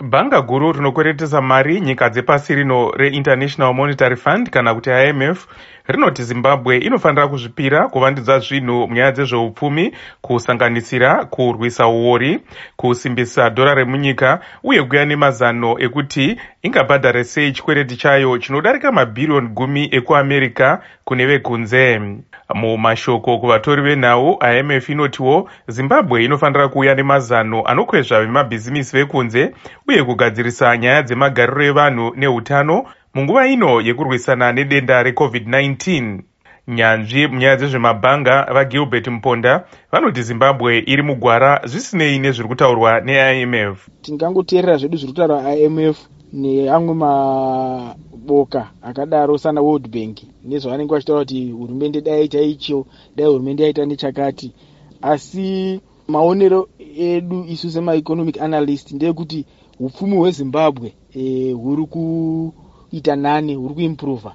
Bhanga guru rinokweretesa mari nyika dzepasi rino reInternational Monetary Fund kana kuti IMF rinoti Zimbabwe inofanira kuzvipira kuvandudza zvinhu munyaya dzezveupfumi, kusanganisira kurwisa uori, kusimbisa dhora remunyika uye kuuya nemazano ekuti ingabhadhare sei chikwereti chayo chinodarika mabhiriyoni 10 ekuAmerica kune vekunze. Mumashoko kuvatori venhau, IMF inotiwo Zimbabwe inofanira kuuya nemazano anokwezva vemabhizimisi vekunze uye kugadzirisa nyaya dzemagariro evanhu neutano munguva ino yekurwisana nedenda reCovid-19. Nyanzvi munyaya dzezvemabhanga vaGilbert Mponda vanoti Zimbabwe iri mugwara zvisinei nezviri kutaurwa neIMF. Tingangoteerera zvedu zviri kutaurwa IMF neamwe maboka akadaro sana World Bank nezvavanenge vachitaura kuti hurumende dai yaita icho, dai hurumende yaita nechakati. Asi maonero edu isu sema-economic analyst ndeyekuti hupfumi hweZimbabwe huri kuita nani, huri kuimprova.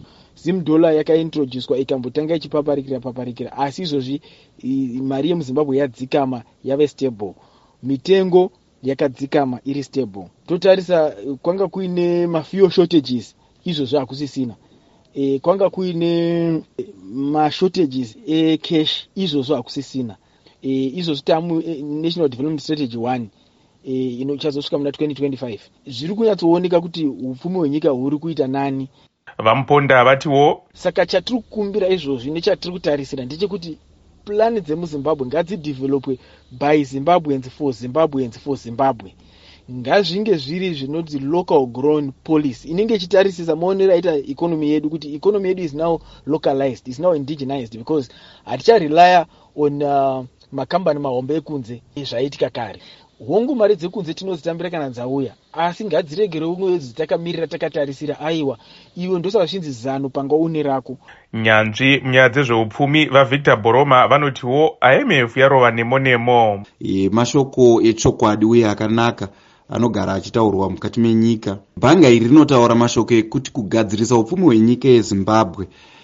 $1 yakaintroducedwa ikambotanga ichipaparikira, asi izvozvi mari yemuZimbabwe yadzikama yave stable, mitengo yakadzikama iri stable. Totarisa kwanga kuine mafuel shortages, izvozvi hakusisina. Kwanga kuine mashortages ecash, izvozvi hakusisina. Izvozvi tamu National Development Strategy 1 inochazosvika muna 2025. Zviri kunyatsooneka kuti upfumi hwenyika huri kuita nani. Vamponda vatiwo saka chatiri kukumbira izvozvi nechatiri kutarisira ndechekuti plani dzemuZimbabwe ngadzidevelopwe by Zimbabweans for Zimbabweans for Zimbabwe. Ngazvinge zviri zvinoti local grown policy inenge ichitarisisa maonero aita economy yedu kuti economy yedu is now localized, is now indigenized, because haticharelya on makambani mahombe ekunze zvaitika kare. Hongu mari dzekunze tinozitambira kana dzauya, asi ngadziregerewo mwedzi takamirira takatarisira aiwa iwe ndosaka zvinzi zano panga une rako. Nyanzvi munyaya dzezveupfumi vaVictor Boroma vanotiwo IMF yarova nemo. Mashoko echokwadi uye akanaka anogara achitaurwa mukati menyika. Bhanga iri rinotaura mashoko ekuti kugadzirisa upfumi hwenyika yeZimbabwe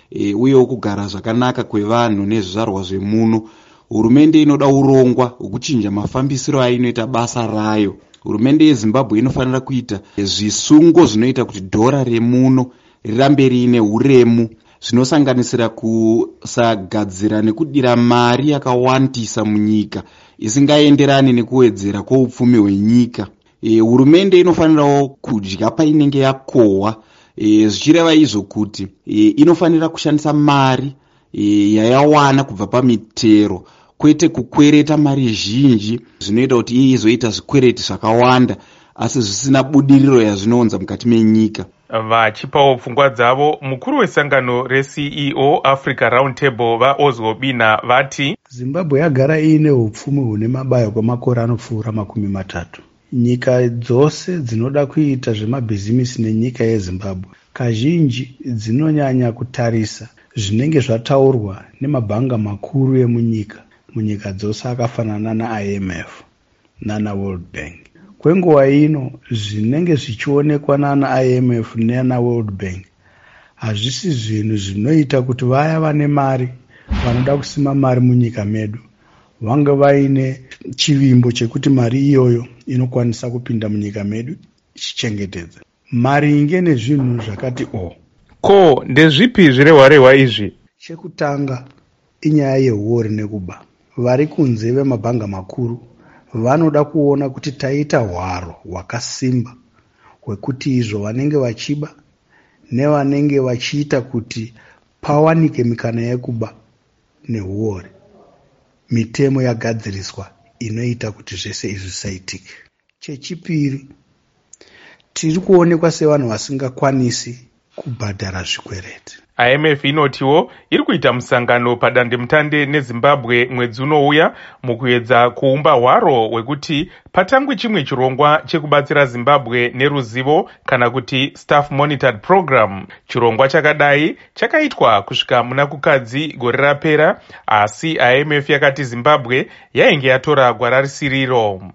uye kugara zvakanaka kwevanhu nezvizvarwa zvemuno. Hurumende inoda urongwa hwekuchinja mafambisiro ainoita basa rayo. Hurumende yeZimbabwe inofanira kuita zvisungo zvinoita kuti dhora remuno rirambe riine uremu, zvinosanganisira kusagadzira nekudira mari yakawandisa munyika isingaenderani nekuwedzera kwoupfumi hwenyika. Hurumende inofanirawo kudya painenge yakohwa, zvichireva izvo kuti inofanira kushandisa mari yayawana kubva pamitero kwete kukwereta mari zhinji zvinoita kuti iye izoita zvikwereti zvakawanda asi zvisina budiriro yazvinounza mukati menyika. Vachipawo pfungwa dzavo, mukuru wesangano reCEO Africa Roundtable vaOzgo Bina vati Zimbabwe yagara iine upfumi hune mabayo kwemakore anopfuura 30. Nyika dzose dzinoda kuita zvemabhizimisi nenyika yeZimbabwe kazhinji dzinonyanya kutarisa zvinenge zvataurwa nemabhanga makuru emunyika, munyika dzose akafanana naIMF nana World Bank. Kwenguva ino zvinenge zvichionekwa nana IMF nana World Bank hazvisi zvinhu zvinoita kuti vaya vane mari vanoda kusima mari munyika medu vange vaine chivimbo chekuti mari iyoyo inokwanisa kupinda munyika medu ichichengetedza mari inge nezvinhu zvakati Ko ndezvipi zvirehwarehwa izvi? Chekutanga inyaya yehuori nekuba. Vari kunze vemabhanga makuru vanoda kuona kuti taita hwaro hwakasimba hwekuti izvo vanenge vachiba nevanenge vachiita kuti pawanike mikana yekuba nehuori. Mitemo yagadziriswa inoita kuti zvese izvi zvisaitike. Chechipiri, tiri kuonekwa sevanhu vasingakwanisi kubhadhara zvikwereti. IMF inotiwo iri kuita musangano padandemutande neZimbabwe mwedzi unouya mukuedza kuumba hwaro hwekuti patangwe chimwe chirongwa chekubatsira Zimbabwe neruzivo kana kuti Staff Monitored Program. Chirongwa chakadai chakaitwa kusvika muna kukadzi gore rapera, asi IMF yakati Zimbabwe yainge yatora gwara risiriro.